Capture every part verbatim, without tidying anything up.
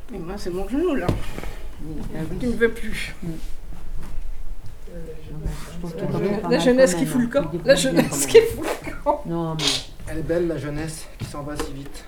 Et moi, c'est mon genou, là. Ah oui. Qui ne veut plus. Mm. Je trouve qu'il La, dormait jeunesse- pas la mal jeunesse quand qui même, fout le hein. camp. Il débrouille La bien jeunesse quand qui même. fout le camp. Non, mais Elle est belle, la jeunesse, qui s'en va si vite.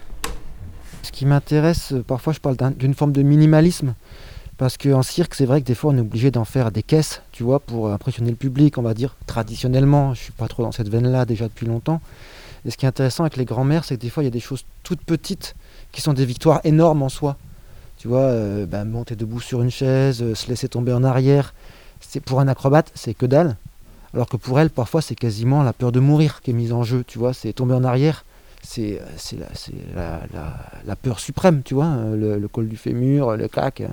Ce qui m'intéresse, euh, parfois je parle d'un- d'une forme de minimalisme, parce qu'en cirque, c'est vrai que des fois on est obligé d'en faire des caisses, tu vois, pour impressionner le public, on va dire, traditionnellement. Je suis pas trop dans cette veine-là déjà depuis longtemps. Et ce qui est intéressant avec les grands-mères, c'est que des fois il y a des choses toutes petites qui sont des victoires énormes en soi. Tu vois, euh, bah, monter debout sur une chaise, euh, se laisser tomber en arrière, c'est, pour un acrobate, c'est que dalle. Alors que pour elle, parfois, c'est quasiment la peur de mourir qui est mise en jeu, tu vois, c'est tomber en arrière, c'est, euh, c'est, la, c'est la, la, la peur suprême, tu vois, euh, le, le col du fémur, le claque. euh.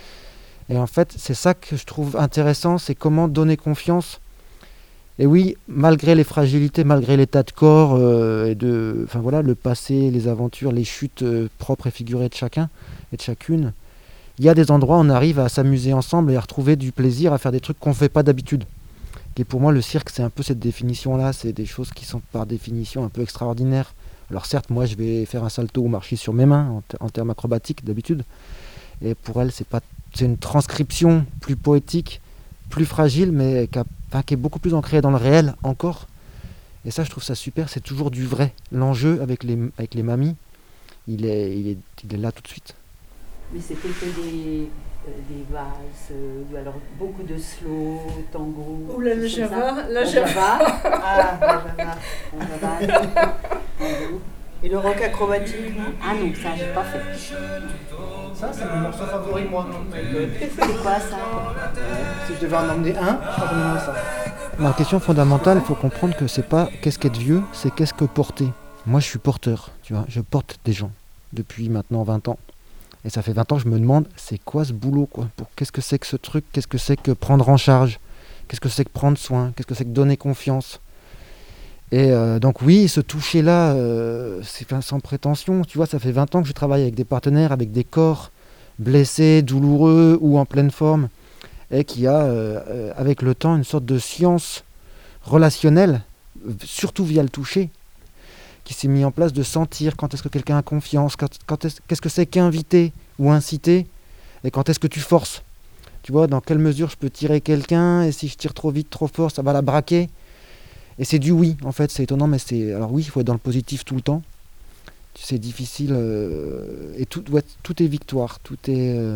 Et en fait, c'est ça que je trouve intéressant, c'est comment donner confiance. Et oui, malgré les fragilités, malgré l'état de corps, euh, et de, enfin voilà, le passé, les aventures, les chutes euh, propres et figurées de chacun et de chacune, il y a des endroits où on arrive à s'amuser ensemble et à retrouver du plaisir, à faire des trucs qu'on ne fait pas d'habitude. Et pour moi, le cirque, c'est un peu cette définition-là, c'est des choses qui sont par définition un peu extraordinaires. Alors certes, moi, je vais faire un salto ou marcher sur mes mains en, ter- en termes acrobatiques d'habitude, et pour elle, c'est pas, c'est une transcription plus poétique, plus fragile, mais qui, a- enfin, qui est beaucoup plus ancrée dans le réel encore. Et ça, je trouve ça super, c'est toujours du vrai. L'enjeu avec les, avec les mamies, il est, il, est, il est là tout de suite. Mais c'était que des, euh, des valses, euh, ou alors beaucoup de slow, tango. Ou la choses comme ça. Java, la La Java. Java. Ah, la Java. La Java. Tango. Et le rock acrobatique, non? Ah non, ça, j'ai pas fait. Ça, c'est mon morceau favori, moi. C'est quoi ça? Si je devais en emmener un, je prendrais ça. La question fondamentale, il faut comprendre que c'est pas qu'est-ce qu'être vieux, c'est qu'est-ce que porter. Moi, je suis porteur, tu vois, je porte des gens depuis maintenant vingt ans. Et ça fait vingt ans que je me demande, c'est quoi ce boulot, quoi? Pour, qu'est-ce que c'est que ce truc? Qu'est-ce que c'est que prendre en charge? Qu'est-ce que c'est que prendre soin? Qu'est-ce que c'est que donner confiance? Et euh, donc oui, ce toucher-là, euh, c'est enfin, sans prétention. Tu vois, ça fait vingt ans que je travaille avec des partenaires, avec des corps blessés, douloureux ou en pleine forme, et qui a, euh, euh, avec le temps, une sorte de science relationnelle, surtout via le toucher, qui s'est mis en place, de sentir quand est-ce que quelqu'un a confiance, quand, quand est-ce, qu'est-ce que c'est qu'inviter ou inciter, et quand est-ce que tu forces. Tu vois, dans quelle mesure je peux tirer quelqu'un, et si je tire trop vite, trop fort, ça va la braquer. Et c'est du oui, en fait, c'est étonnant, mais c'est... Alors oui, il faut être dans le positif tout le temps. C'est difficile, euh, et tout, ouais, tout est victoire, tout est... euh,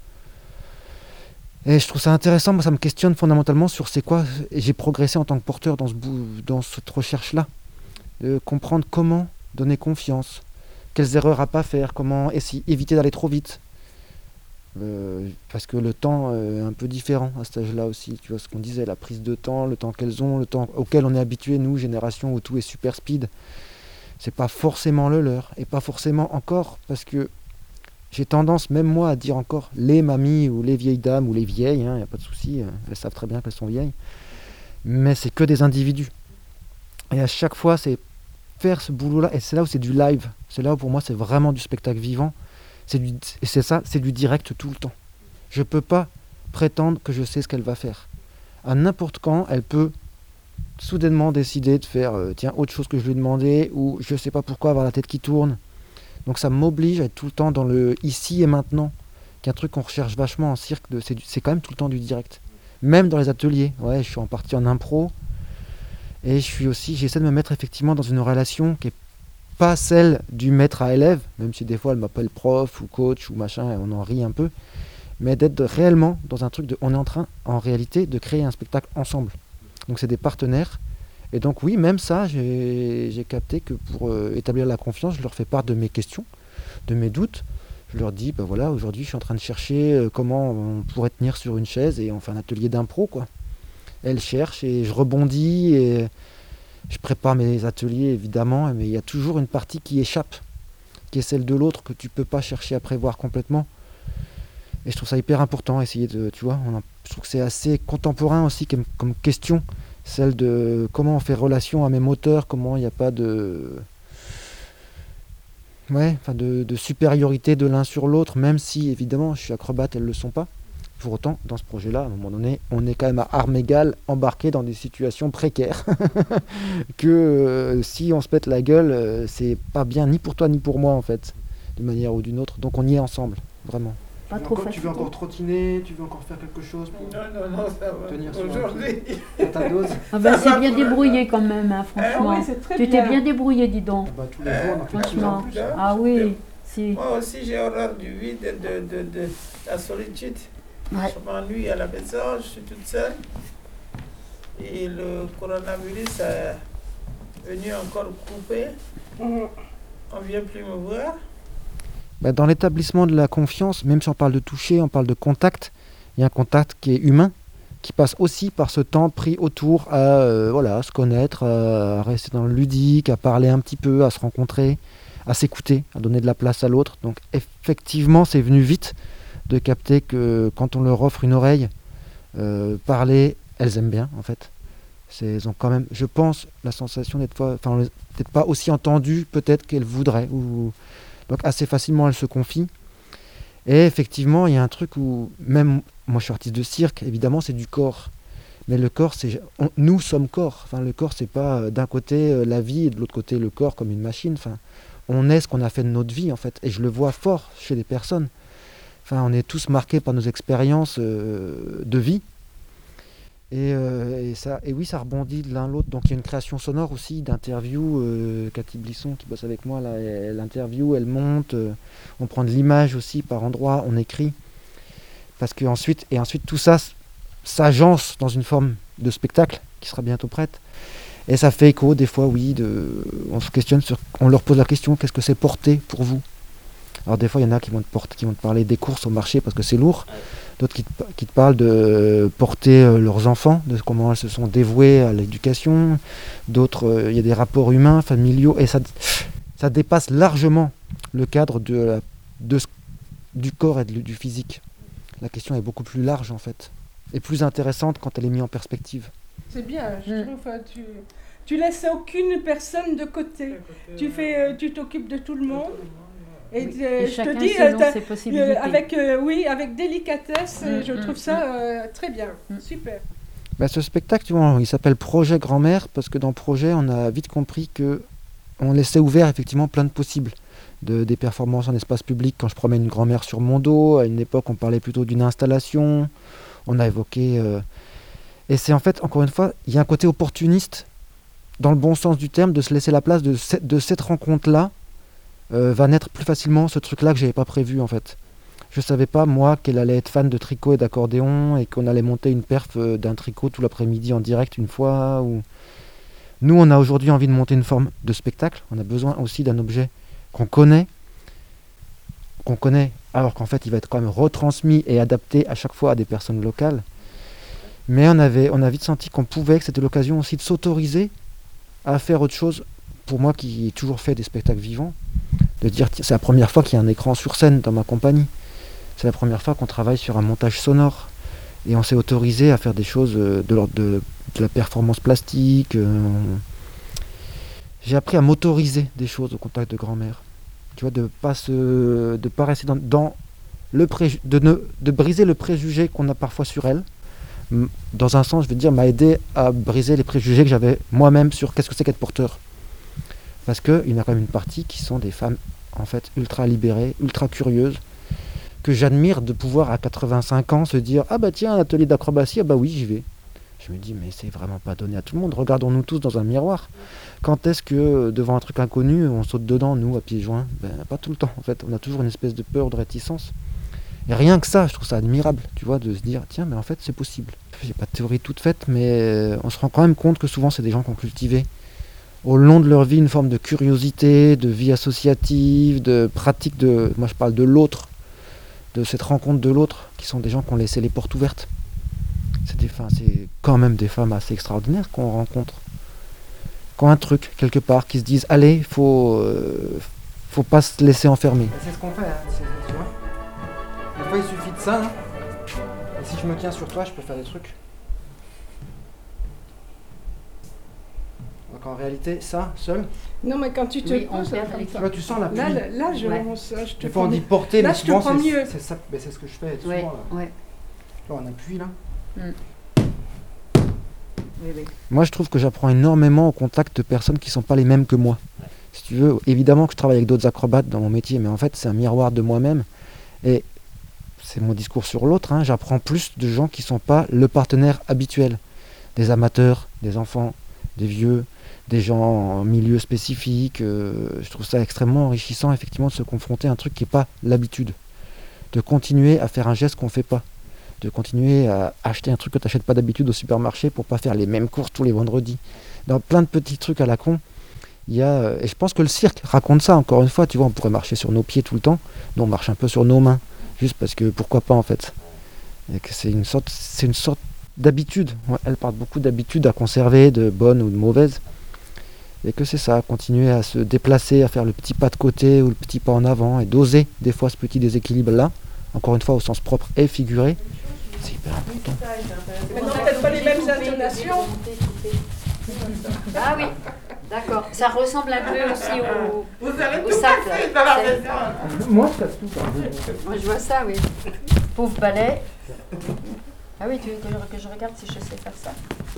Et je trouve ça intéressant, moi ça me questionne fondamentalement sur c'est quoi, et j'ai progressé en tant que porteur dans, ce bout, dans cette recherche-là, de comprendre comment donner confiance, quelles erreurs à pas faire, comment essayer, éviter d'aller trop vite. Euh, parce que le temps euh, est un peu différent à cet âge-là aussi, tu vois ce qu'on disait, la prise de temps, le temps qu'elles ont, le temps auquel on est habitué, nous, génération où tout est super speed, c'est pas forcément le leur, et pas forcément encore, parce que j'ai tendance, même moi, à dire encore les mamies ou les vieilles dames ou les vieilles, il hein, n'y a pas de souci, euh, elles savent très bien qu'elles sont vieilles, mais c'est que des individus. Et à chaque fois, c'est faire ce boulot-là, et c'est là où c'est du live, c'est là où pour moi c'est vraiment du spectacle vivant, c'est du, et c'est ça, c'est du direct tout le temps. Je peux pas prétendre que je sais ce qu'elle va faire. À n'importe quand, elle peut soudainement décider de faire euh, tiens, autre chose que je lui ai demandé, ou je sais pas pourquoi avoir la tête qui tourne. Donc ça m'oblige à être tout le temps dans le ici et maintenant, qui est un truc qu'on recherche vachement en cirque, de, c'est, du, c'est quand même tout le temps du direct. Même dans les ateliers, ouais, je suis en partie en impro, et je suis aussi, j'essaie de me mettre effectivement dans une relation qui est pas celle du maître à élève, même si des fois elle m'appelle prof ou coach ou machin, et on en rit un peu, mais d'être réellement dans un truc de, on est en train, en réalité, de créer un spectacle ensemble. Donc c'est des partenaires. Et donc oui, même ça, j'ai, j'ai capté que pour euh, établir la confiance, je leur fais part de mes questions, de mes doutes. Je leur dis, ben voilà, aujourd'hui je suis en train de chercher euh, comment on pourrait tenir sur une chaise et on fait un atelier d'impro, quoi. Elles cherchent et je rebondis et je prépare mes ateliers évidemment, mais il y a toujours une partie qui échappe, qui est celle de l'autre que tu peux pas chercher à prévoir complètement. Et je trouve ça hyper important, essayer de, tu vois, on a, je trouve que c'est assez contemporain aussi comme, comme question. Celle de comment on fait relation à mes moteurs, comment il n'y a pas de, ouais, enfin de, de supériorité de l'un sur l'autre, même si évidemment je suis acrobate, elles ne le sont pas. Pour autant, dans ce projet-là, à un moment donné, on est quand même à armes égales, embarqué dans des situations précaires, que euh, si on se pète la gueule, euh, c'est pas bien ni pour toi ni pour moi en fait. d'une manière ou d'une autre. Donc on y est ensemble, vraiment. Pas tu, trop encore, tu veux fatigué. encore trottiner, tu veux encore faire quelque chose pour Non, non, non, ça va. tenir sur un Aujourd'hui. pied, ta dose. Ah ben, Ça c'est va bien pour le débrouillé quand même, hein, Ah franchement. oui, c'est très Tu bien. t'es bien débrouillé, dis donc. Ah bah, tous les jours, on en fait Franchement. plus en plus. Ah oui, si. Moi aussi, j'ai horreur du vide, de, de, de, de la solitude. Ouais. Je m'ennuie à la maison, je suis toute seule. Et le coronavirus est venu encore couper. Mhm. On ne vient plus me voir. Bah, dans l'établissement de la confiance, même si on parle de toucher, on parle de contact, il y a un contact qui est humain, qui passe aussi par ce temps pris autour à, euh, voilà, à se connaître, à rester dans le ludique, à parler un petit peu, à se rencontrer, à s'écouter, à donner de la place à l'autre. Donc effectivement, c'est venu vite de capter que quand on leur offre une oreille, euh, parler, elles aiment bien en fait. C'est, elles ont quand même, je pense, la sensation d'être, fois- enfin, peut-être pas aussi entendues peut-être qu'elles voudraient. Ou, donc assez facilement, elles se confient. Et effectivement, il y a un truc où, même moi je suis artiste de cirque, évidemment c'est du corps. Mais le corps, c'est, on- nous sommes corps. Enfin, le corps, c'est pas euh, d'un côté euh, la vie et de l'autre côté le corps comme une machine. Enfin, on est ce qu'on a fait de notre vie en fait. Et je le vois fort chez les personnes. Enfin, on est tous marqués par nos expériences euh, de vie. Et, euh, et, ça, et oui, ça rebondit de l'un l'autre. Donc il y a une création sonore aussi d'interview. Euh, Cathy Blisson qui bosse avec moi, là, elle interview, elle monte. Euh, on prend de l'image aussi par endroits, on écrit. Parce que ensuite, et ensuite tout ça s- s'agence dans une forme de spectacle qui sera bientôt prête. Et ça fait écho des fois, oui, de, on se questionne sur, on leur pose la question, qu'est-ce que c'est porter pour vous? Alors des fois, il y en a qui vont te, porter, qui vont te parler des courses au marché parce que c'est lourd. D'autres qui te, pa- qui te parlent de porter euh, leurs enfants, de comment elles se sont dévouées à l'éducation. D'autres, euh, il y a des rapports humains, familiaux. Et ça, ça dépasse largement le cadre de, la- de ce- du corps et de- du physique. La question est beaucoup plus large en fait. Et plus intéressante quand elle est mise en perspective. C'est bien, je Mm. trouve. euh, Tu, tu laisses aucune personne de côté. Tu fais, euh, tu t'occupes de tout le monde. Et, Oui. euh, Et je chacun te dis, selon euh, t'as- ses euh, possibilités. avec, euh, oui, avec délicatesse, euh, Mm, je mm, trouve ça euh, très bien, Mm. super. Bah, ce spectacle, tu vois, il s'appelle Projet Grand-mère parce que dans Projet, on a vite compris que on laissait ouvert effectivement plein de possibles. De, des performances en espace public quand je promène une grand-mère sur mon dos. À une époque, on parlait plutôt d'une installation. On a évoqué... euh, Et c'est en fait, encore une fois, il y a un côté opportuniste, dans le bon sens du terme, de se laisser la place de, ce- de cette rencontre-là, euh, va naître plus facilement ce truc-là que j'avais pas prévu en fait. Je savais pas, moi, qu'elle allait être fan de tricot et d'accordéon et qu'on allait monter une perf euh, d'un tricot tout l'après-midi en direct une fois. Ou... Nous, on a aujourd'hui envie de monter une forme de spectacle. On a besoin aussi d'un objet qu'on connaît, qu'on connaît, alors qu'en fait, il va être quand même retransmis et adapté à chaque fois à des personnes locales. Mais on, avait, on a vite senti qu'on pouvait, que c'était l'occasion aussi de s'autoriser à faire autre chose. Pour moi, qui ai toujours fait des spectacles vivants, de dire, tiens, c'est la première fois qu'il y a un écran sur scène dans ma compagnie. C'est la première fois qu'on travaille sur un montage sonore. Et on s'est autorisé à faire des choses euh, de l'ordre de, de la performance plastique. euh, J'ai appris à m'autoriser des choses au contact de grand-mère. Tu vois, de pas se, de pas rester dans, dans le préju- de, ne, de briser le préjugé qu'on a parfois sur elle. M- Dans un sens, je veux dire, m'a aidé à briser les préjugés que j'avais moi-même sur qu'est-ce que c'est qu'être porteur. Parce qu'il y en a quand même une partie qui sont des femmes en fait ultra libérées, ultra curieuses, que j'admire de pouvoir à quatre-vingt-cinq ans se dire ah bah tiens un atelier d'acrobatie, ah bah oui j'y vais. Je me dis mais c'est vraiment pas donné à tout le monde, regardons-nous tous dans un miroir. Quand est-ce que devant un truc inconnu on saute dedans nous à pieds joints? Ben pas tout le temps en fait, on a toujours une espèce de peur, de réticence. Et rien que ça, je trouve ça admirable, tu vois, de se dire tiens mais en fait c'est possible. J'ai pas de théorie toute faite mais on se rend quand même compte que souvent c'est des gens qui ont cultivé au long de leur vie une forme de curiosité, de vie associative, de pratique de, moi je parle de l'autre, de cette rencontre de l'autre, qui sont des gens qui ont laissé les portes ouvertes. C'est, des, enfin, c'est quand même des femmes assez extraordinaires qu'on rencontre. Qui ont un truc, quelque part, qui se disent allez, il faut, euh, faut pas se laisser enfermer. C'est ce qu'on fait, hein, c'est, tu vois. Des fois il suffit de ça, hein. Et si je me tiens sur toi, je peux faire des trucs. Donc en réalité, ça, seul, Non, mais quand tu te Oui, on poses perd comme les ça. tu vois, tu sens l'appui. Là, là, là, je, Ouais. on se- je te Des fois on prends- dit porter, Là, mais je te souvent prends c'est, mieux. c'est ça, mais c'est ce que je fais souvent. Ouais, Là. ouais. Là, on appuie là. Oui, oui. Moi, je trouve que j'apprends énormément au contact de personnes qui sont pas les mêmes que moi. Si tu veux, évidemment que je travaille avec d'autres acrobates dans mon métier, mais en fait, c'est un miroir de moi-même. Et c'est mon discours sur l'autre, hein, j'apprends plus de gens qui ne sont pas le partenaire habituel. Des amateurs, des enfants, des vieux, des gens en milieu spécifique. Euh, je trouve ça extrêmement enrichissant, effectivement, de se confronter à un truc qui n'est pas l'habitude. De continuer à faire un geste qu'on ne fait pas. De continuer à acheter un truc que tu n'achètes pas d'habitude au supermarché pour pas faire les mêmes courses tous les vendredis. Dans plein de petits trucs à la con, il y a, et je pense que le cirque raconte ça, encore une fois, tu vois, on pourrait marcher sur nos pieds tout le temps, nous on marche un peu sur nos mains, juste parce que pourquoi pas en fait. Et que c'est une sorte, c'est une sorte d'habitude, ouais, elle parle beaucoup d'habitudes à conserver, de bonnes ou de mauvaises, et que c'est ça, continuer à se déplacer, à faire le petit pas de côté ou le petit pas en avant, et d'oser des fois ce petit déséquilibre-là, encore une fois au sens propre et figuré, c'est hyper important. Maintenant, peut-être pas les mêmes intonations. Ah oui, d'accord. Ça ressemble un peu aussi au, Vous allez au tout sac. casser dans la C'est- maison. Moi je casse tout. Moi, je vois ça, oui. Pauvre balai. Ah oui, tu veux que je, que je regarde si je sais faire ça?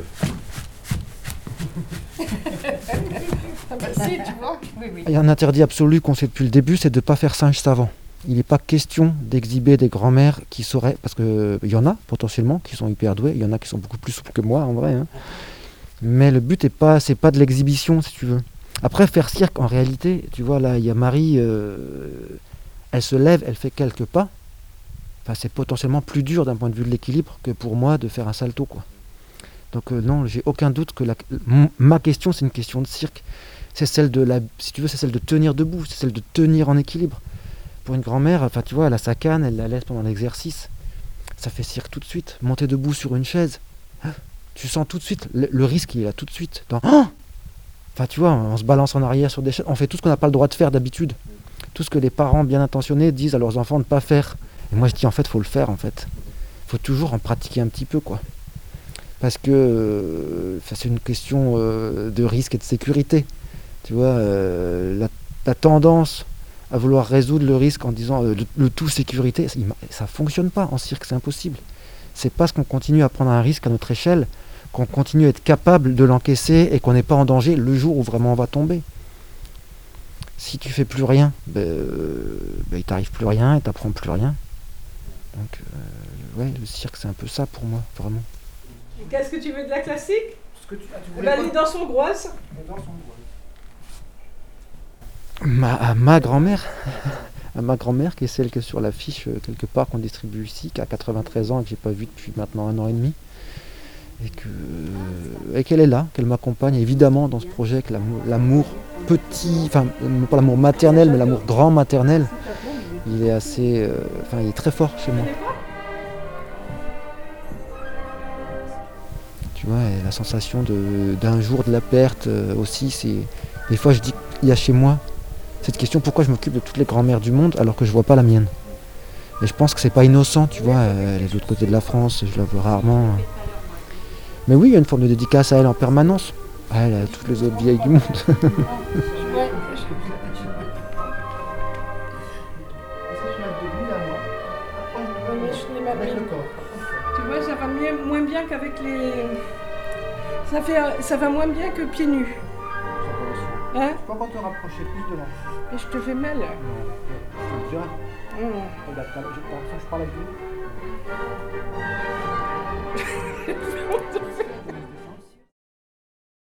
Ah bah si, tu vois. Oui, oui. Il y a un interdit absolu qu'on sait depuis le début, c'est de ne pas faire singe savant. Il n'est pas question d'exhiber des grands-mères qui sauraient, parce qu'il y en a potentiellement qui sont hyper doués, il y en a qui sont beaucoup plus souples que moi en vrai. Hein. Mais le but n'est pas, c'est pas de l'exhibition si tu veux. Après faire cirque, en réalité, tu vois là, il y a Marie, euh, elle se lève, elle fait quelques pas. Enfin, c'est potentiellement plus dur d'un point de vue de l'équilibre que pour moi de faire un salto quoi. Donc euh, non, j'ai aucun doute que la, m- ma question c'est une question de cirque. C'est celle de la, si tu veux, c'est celle de tenir debout, c'est celle de tenir en équilibre. Pour une grand-mère, enfin tu vois, elle a sa canne, elle la laisse pendant l'exercice. Ça fait cirque tout de suite. Monter debout sur une chaise, tu sens tout de suite, le, le risque il est là tout de suite. Dans, oh enfin tu vois, on se balance en arrière sur des chaises, on fait tout ce qu'on n'a pas le droit de faire d'habitude. Tout ce que les parents bien intentionnés disent à leurs enfants de ne pas faire. Et moi je dis en fait, faut le faire en fait. Faut toujours en pratiquer un petit peu quoi. Parce que euh, c'est une question euh, de risque et de sécurité. Tu vois, euh, la, la tendance à vouloir résoudre le risque en disant euh, le, le tout sécurité, ça, ça fonctionne pas en cirque, c'est impossible. C'est parce qu'on continue à prendre un risque à notre échelle qu'on continue à être capable de l'encaisser et qu'on n'est pas en danger le jour où vraiment on va tomber. Si tu fais plus rien, ben, euh, ben, il t'arrive plus rien et t'apprends plus rien. Donc euh, ouais, le cirque c'est un peu ça pour moi, vraiment. Qu'est-ce que tu veux de la classique? Ce que tu, ah, tu Eh voulais ben, pas- les danses hongroises. Les danses hongroises. Ma, à ma grand-mère, à ma grand-mère qui est celle qui est sur l'affiche euh, quelque part qu'on distribue ici, qui a quatre-vingt-treize ans et que j'ai pas vue depuis maintenant un an et demi, et que euh, et qu'elle est là, qu'elle m'accompagne évidemment dans ce projet, avec l'amour, l'amour petit, enfin non pas l'amour maternel, mais l'amour grand maternel, il est assez, euh, enfin il est très fort chez moi. Tu vois, et la sensation de, d'un jour de la perte euh, aussi, c'est des fois je dis il y a chez moi cette question pourquoi je m'occupe de toutes les grand-mères du monde alors que je vois pas la mienne. Et je pense que c'est pas innocent, tu vois, elle est de l'autre côté de la France, je la vois rarement. Mais oui, il y a une forme de dédicace à elle en permanence. Ah, elle a toutes les autres vieilles du monde. Ouais. Ouais, mais je n'ai pas Avec bien. le corps. Tu vois, ça va mieux- moins bien qu'avec les. Ça, fait, ça va moins bien que pieds nus. Hein? peux encore te rapprocher plus de l'enfant. Et je te fais mal. Tu vois, Hum. je parle avec lui.